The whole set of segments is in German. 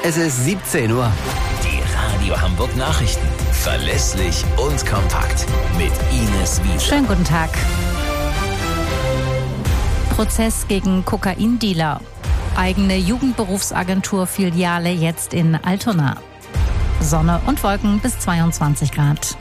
Es ist 17 Uhr. Die Radio Hamburg Nachrichten. Verlässlich und kompakt. Mit Ines Wiese. Schönen guten Tag. Prozess gegen Kokaindealer. Eigene Jugendberufsagentur-Filiale jetzt in Altona. Sonne und Wolken bis 22 Grad.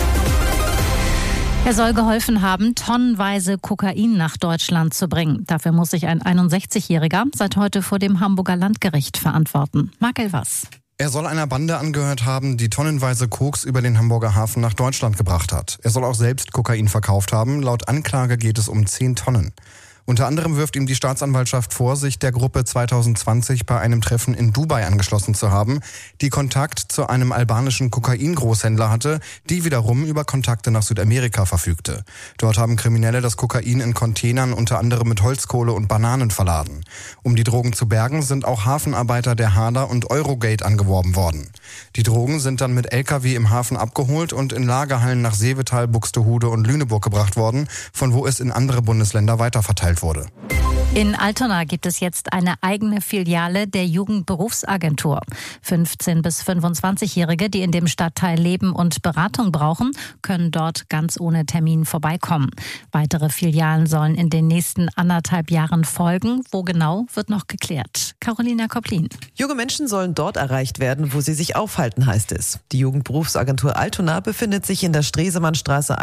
Er soll geholfen haben, tonnenweise Kokain nach Deutschland zu bringen. Dafür muss sich ein 61-Jähriger seit heute vor dem Hamburger Landgericht verantworten. Marc Elvers. Er soll einer Bande angehört haben, die tonnenweise Koks über den Hamburger Hafen nach Deutschland gebracht hat. Er soll auch selbst Kokain verkauft haben. Laut Anklage geht es um 10 Tonnen. Unter anderem wirft ihm die Staatsanwaltschaft vor, sich der Gruppe 2020 bei einem Treffen in Dubai angeschlossen zu haben, die Kontakt zu einem albanischen Kokain-Großhändler hatte, die wiederum über Kontakte nach Südamerika verfügte. Dort haben Kriminelle das Kokain in Containern unter anderem mit Holzkohle und Bananen verladen. Um die Drogen zu bergen, sind auch Hafenarbeiter der Hader und Eurogate angeworben worden. Die Drogen sind dann mit LKW im Hafen abgeholt und in Lagerhallen nach Seevetal, Buxtehude und Lüneburg gebracht worden, von wo es in andere Bundesländer weiterverteilt wurde. In Altona gibt es jetzt eine eigene Filiale der Jugendberufsagentur. 15- bis 25-Jährige, die in dem Stadtteil leben und Beratung brauchen, können dort ganz ohne Termin vorbeikommen. Weitere Filialen sollen in den nächsten 1,5 Jahren folgen. Wo genau, wird noch geklärt. Carolina Koplin. Junge Menschen sollen dort erreicht werden, wo sie sich aufhalten, heißt es. Die Jugendberufsagentur Altona befindet sich in der Stresemannstraße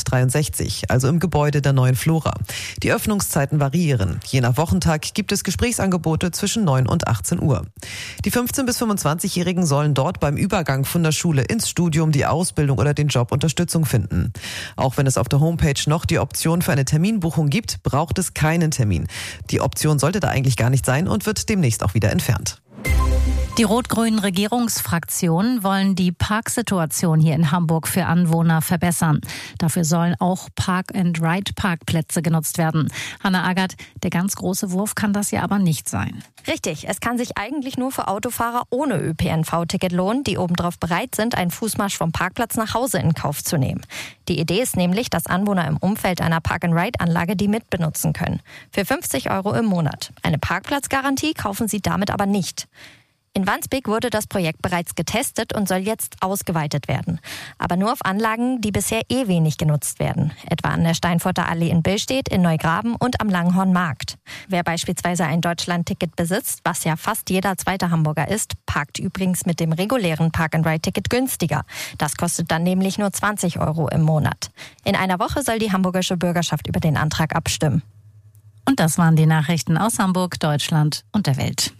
163, also im Gebäude der neuen Flora. Die Öffnungszeiten variieren. Je nach Wochentag gibt es Gesprächsangebote zwischen 9 und 18 Uhr. Die 15- bis 25-Jährigen sollen dort beim Übergang von der Schule ins Studium, die Ausbildung oder den Job Unterstützung finden. Auch wenn es auf der Homepage noch die Option für eine Terminbuchung gibt, braucht es keinen Termin. Die Option sollte da eigentlich gar nicht sein und wird demnächst auch wieder entfernt. Die rot-grünen Regierungsfraktionen wollen die Parksituation hier in Hamburg für Anwohner verbessern. Dafür sollen auch Park-and-Ride-Parkplätze genutzt werden. Hanna Agert, der ganz große Wurf kann das ja aber nicht sein. Richtig, es kann sich eigentlich nur für Autofahrer ohne ÖPNV-Ticket lohnen, die obendrauf bereit sind, einen Fußmarsch vom Parkplatz nach Hause in Kauf zu nehmen. Die Idee ist nämlich, dass Anwohner im Umfeld einer Park-and-Ride-Anlage die mitbenutzen können. Für 50 € im Monat. Eine Parkplatzgarantie kaufen sie damit aber nicht. In Wandsbek wurde das Projekt bereits getestet und soll jetzt ausgeweitet werden. Aber nur auf Anlagen, die bisher wenig genutzt werden. Etwa an der Steinfurter Allee in Billstedt, in Neugraben und am Langhornmarkt. Wer beispielsweise ein Deutschland-Ticket besitzt, was ja fast jeder zweite Hamburger ist, parkt übrigens mit dem regulären Park-and-Ride-Ticket günstiger. Das kostet dann nämlich nur 20 € im Monat. In einer Woche soll die hamburgische Bürgerschaft über den Antrag abstimmen. Und das waren die Nachrichten aus Hamburg, Deutschland und der Welt.